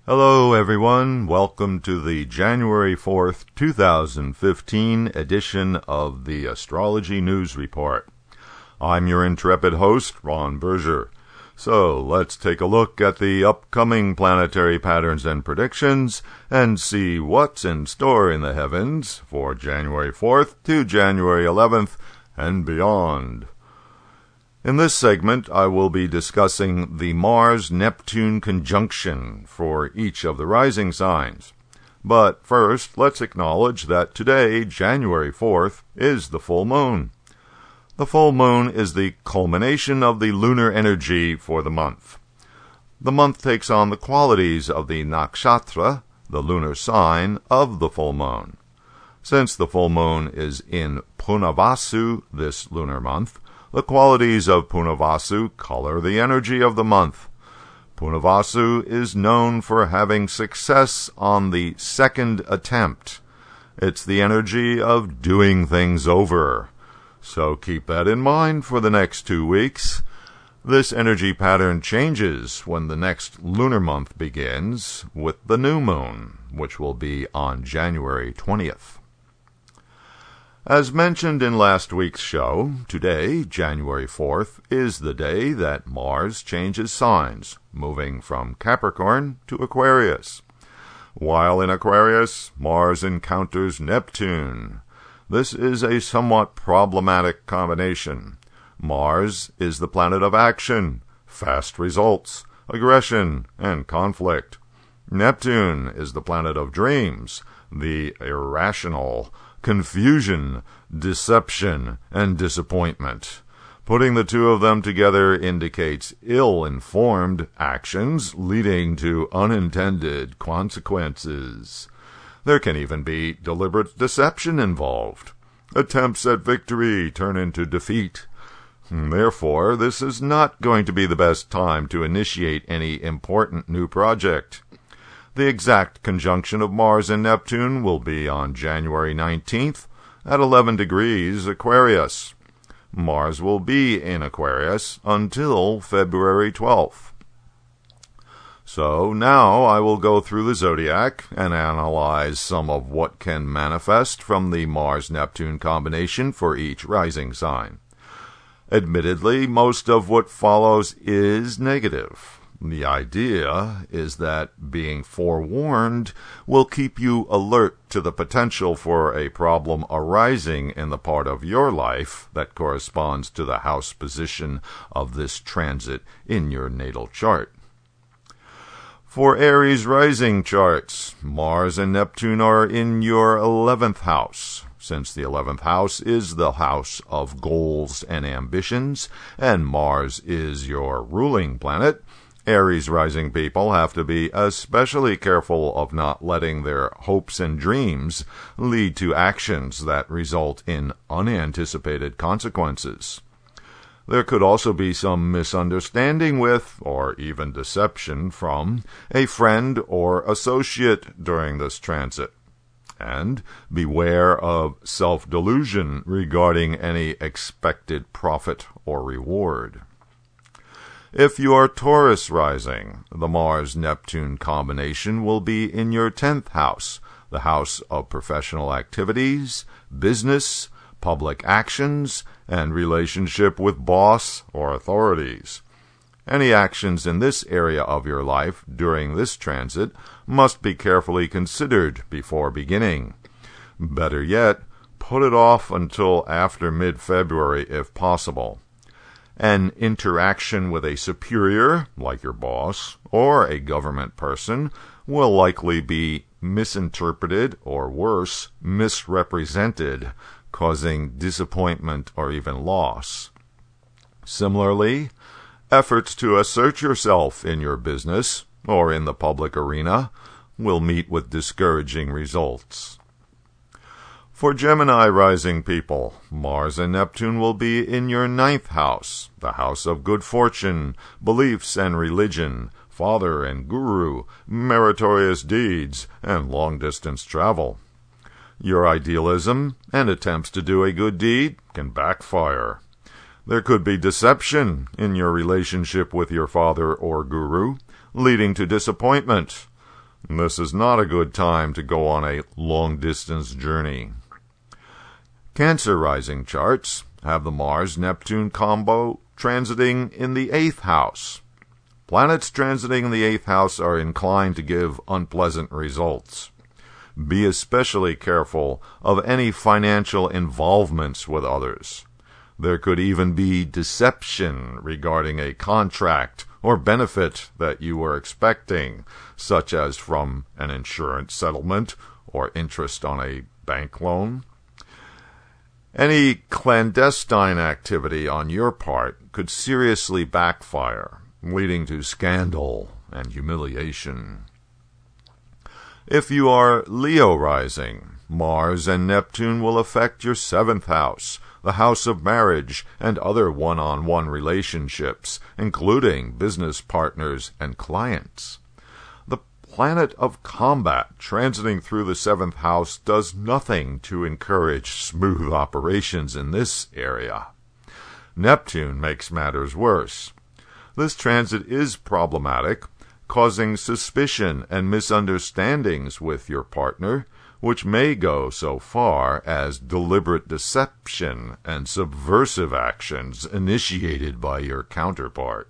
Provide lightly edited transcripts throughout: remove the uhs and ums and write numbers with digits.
Hello, everyone. Welcome to the January 4th, 2015 edition of the Astrology News Report. I'm your intrepid host, Ron Berger. So let's take a look at the upcoming planetary patterns and predictions and see what's in store in the heavens for January 4th to January 11th and beyond. In this segment, I will be discussing the Mars-Neptune conjunction for each of the rising signs. But first, let's acknowledge that today, January 4th, is the full moon. The full moon is the culmination of the lunar energy for the month. The month takes on the qualities of the nakshatra, the lunar sign of the full moon. Since the full moon is in Punarvasu this lunar month, the qualities of Punarvasu color the energy of the month. Punarvasu is known for having success on the second attempt. It's the energy of doing things over. So keep that in mind for the next 2 weeks. This energy pattern changes when the next lunar month begins with the new moon, which will be on January 20th. As mentioned in last week's show, today, January 4th, is the day that Mars changes signs, moving from Capricorn to Aquarius. While in Aquarius, Mars encounters Neptune. This is a somewhat problematic combination. Mars is the planet of action, fast results, aggression, and conflict. Neptune is the planet of dreams, the irrational, confusion, deception, and disappointment. Putting the two of them together indicates ill-informed actions leading to unintended consequences. There can even be deliberate deception involved. Attempts at victory turn into defeat. Therefore, this is not going to be the best time to initiate any important new project. The exact conjunction of Mars and Neptune will be on January 19th at 11 degrees Aquarius. Mars will be in Aquarius until February 12th. So now I will go through the zodiac and analyze some of what can manifest from the Mars-Neptune combination for each rising sign. Admittedly, most of what follows is negative. The idea is that being forewarned will keep you alert to the potential for a problem arising in the part of your life that corresponds to the house position of this transit in your natal chart. For Aries rising charts, Mars and Neptune are in your 11th house. Since the 11th house is the house of goals and ambitions, and Mars is your ruling planet, Aries rising people have to be especially careful of not letting their hopes and dreams lead to actions that result in unanticipated consequences. There could also be some misunderstanding with, or even deception from, a friend or associate during this transit. And beware of self-delusion regarding any expected profit or reward. If you are Taurus rising, the Mars-Neptune combination will be in your 10th house, the house of professional activities, business, public actions, and relationship with boss or authorities. Any actions in this area of your life during this transit must be carefully considered before beginning. Better yet, put it off until after mid-February if possible. An interaction with a superior, like your boss, or a government person, will likely be misinterpreted or worse, misrepresented, causing disappointment or even loss. Similarly, efforts to assert yourself in your business or in the public arena will meet with discouraging results. For Gemini rising people, Mars and Neptune will be in your 9th house, the house of good fortune, beliefs and religion, father and guru, meritorious deeds, and long-distance travel. Your idealism and attempts to do a good deed can backfire. There could be deception in your relationship with your father or guru, leading to disappointment. This is not a good time to go on a long-distance journey. Cancer rising charts have the Mars-Neptune combo transiting in the 8th house. Planets transiting in the 8th house are inclined to give unpleasant results. Be especially careful of any financial involvements with others. There could even be deception regarding a contract or benefit that you were expecting, such as from an insurance settlement or interest on a bank loan. Any clandestine activity on your part could seriously backfire, leading to scandal and humiliation. If you are Leo rising, Mars and Neptune will affect your 7th house, the house of marriage and other one-on-one relationships, including business partners and clients. The planet of combat transiting through the 7th house does nothing to encourage smooth operations in this area. Neptune makes matters worse. This transit is problematic, causing suspicion and misunderstandings with your partner, which may go so far as deliberate deception and subversive actions initiated by your counterpart.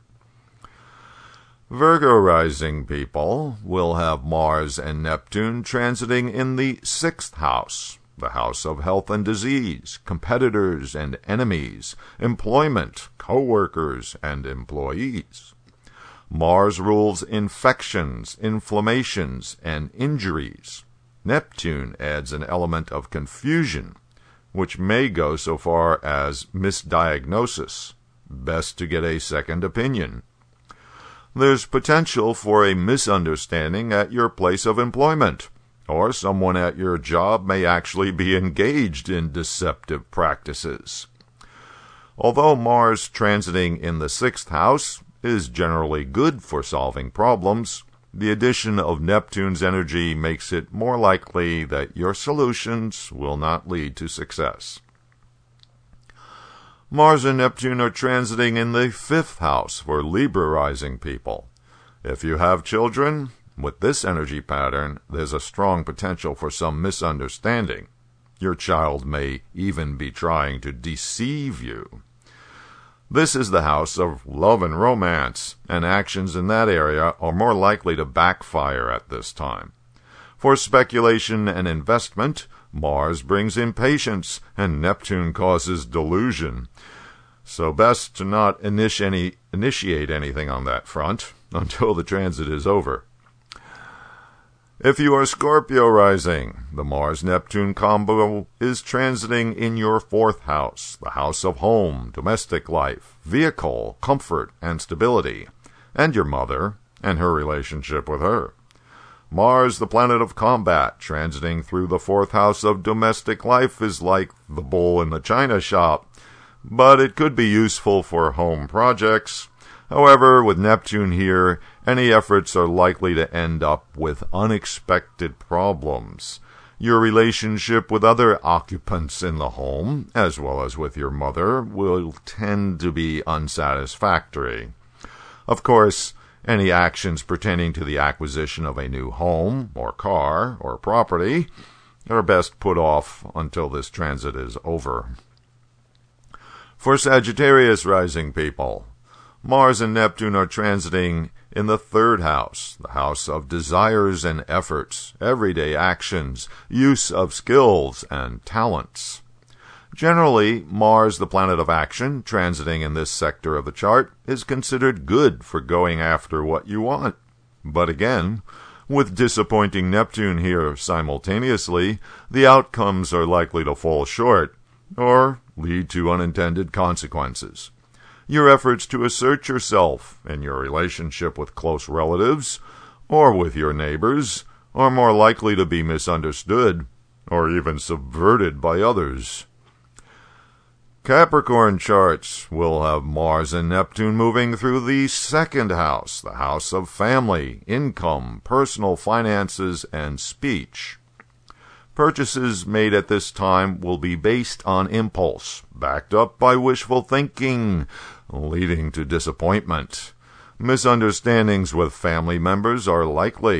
Virgo rising people will have Mars and Neptune transiting in the 6th house, the house of health and disease, competitors and enemies, employment, co-workers and employees. Mars rules infections, inflammations, and injuries. Neptune adds an element of confusion, which may go so far as misdiagnosis. Best to get a second opinion. There's potential for a misunderstanding at your place of employment, or someone at your job may actually be engaged in deceptive practices. Although Mars transiting in the 6th house is generally good for solving problems, the addition of Neptune's energy makes it more likely that your solutions will not lead to success. Mars and Neptune are transiting in the 5th house for Libra rising people. If you have children, with this energy pattern, there's a strong potential for some misunderstanding. Your child may even be trying to deceive you. This is the house of love and romance, and actions in that area are more likely to backfire at this time. For speculation and investment, Mars brings impatience, and Neptune causes delusion. So best to not initiate anything on that front until the transit is over. If you are Scorpio rising, the Mars-Neptune combo is transiting in your 4th house, the house of home, domestic life, vehicle, comfort, and stability, and your mother and her relationship with her. Mars, the planet of combat, transiting through the 4th house of domestic life is like the bull in the china shop, but it could be useful for home projects. However, with Neptune here, any efforts are likely to end up with unexpected problems. Your relationship with other occupants in the home, as well as with your mother, will tend to be unsatisfactory. Of course, any actions pertaining to the acquisition of a new home, or car, or property are best put off until this transit is over. For Sagittarius rising people, Mars and Neptune are transiting in the 3rd house, the house of desires and efforts, everyday actions, use of skills and talents. Generally, Mars, the planet of action, transiting in this sector of the chart, is considered good for going after what you want. But again, with disappointing Neptune here simultaneously, the outcomes are likely to fall short, or lead to unintended consequences. Your efforts to assert yourself in your relationship with close relatives or with your neighbors are more likely to be misunderstood or even subverted by others. Capricorn charts will have Mars and Neptune moving through the 2nd house, the house of family, income, personal finances, and speech. Purchases made at this time will be based on impulse, backed up by wishful thinking, leading to disappointment. Misunderstandings with family members are likely.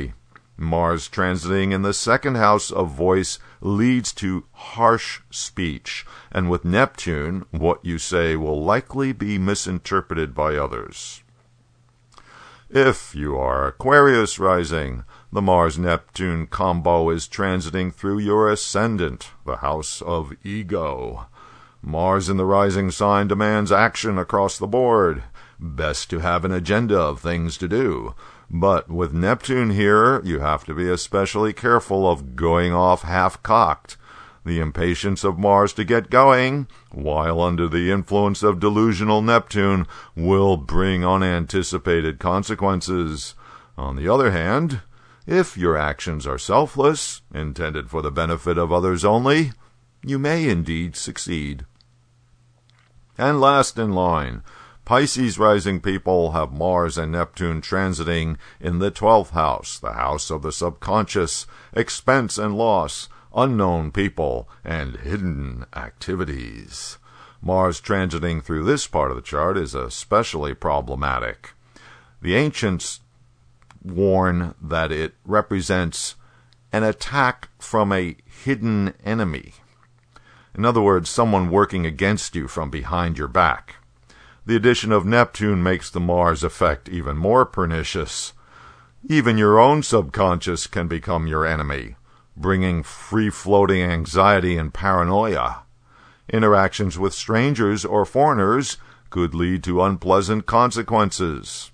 Mars transiting in the second house of voice leads to harsh speech, and with Neptune, what you say will likely be misinterpreted by others. If you are Aquarius rising, the Mars-Neptune combo is transiting through your ascendant, the house of ego. Mars in the rising sign demands action across the board. Best to have an agenda of things to do. But with Neptune here, you have to be especially careful of going off half-cocked. The impatience of Mars to get going, while under the influence of delusional Neptune, will bring unanticipated consequences. On the other hand, if your actions are selfless, intended for the benefit of others only, you may indeed succeed. And last in line, Pisces rising people have Mars and Neptune transiting in the 12th house, the house of the subconscious, expense and loss, unknown people, and hidden activities. Mars transiting through this part of the chart is especially problematic. The ancients warn that it represents an attack from a hidden enemy. In other words, someone working against you from behind your back. The addition of Neptune makes the Mars effect even more pernicious. Even your own subconscious can become your enemy, bringing free-floating anxiety and paranoia. Interactions with strangers or foreigners could lead to unpleasant consequences.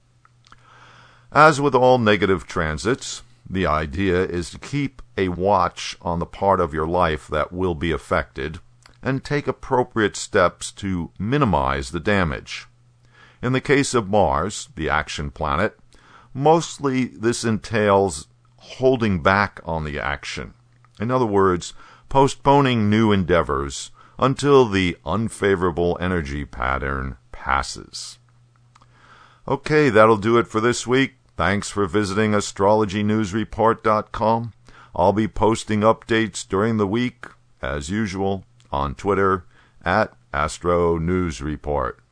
As with all negative transits, the idea is to keep a watch on the part of your life that will be affected and take appropriate steps to minimize the damage. In the case of Mars, the action planet, mostly this entails holding back on the action. In other words, postponing new endeavors until the unfavorable energy pattern passes. Okay, that'll do it for this week. Thanks for visiting astrologynewsreport.com. I'll be posting updates during the week, as usual, on Twitter @AstroNewsReport.